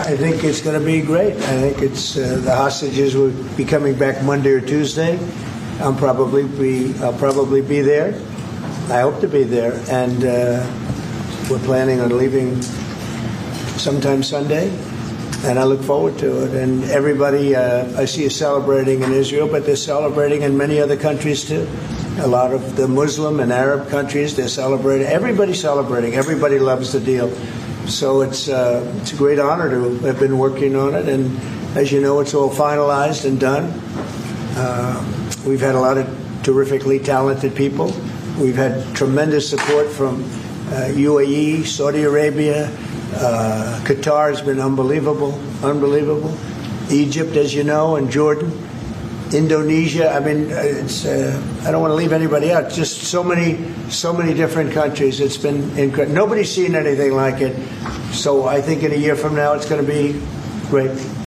I think it's going to be great. I think it's the hostages will be coming back Monday or Tuesday. I'll probably be there. I hope to be there, and we're planning on leaving sometime Sunday, and I look forward to it. And everybody I see is celebrating in Israel, but they're celebrating in many other countries too. A lot of the Muslim and Arab countries, they're celebrating. Everybody's celebrating. Everybody loves the deal. So it's a great honor to have been working on it. And as you know, it's all finalized and done. We've had a lot of terrifically talented people. We've had tremendous support from UAE, Saudi Arabia. Qatar has been unbelievable. Egypt, as you know, and Jordan. Indonesia. I mean, I don't want to leave anybody out. Just so many different countries. It's been incredible. Nobody's seen anything like it. So I think in a year from now, it's going to be great.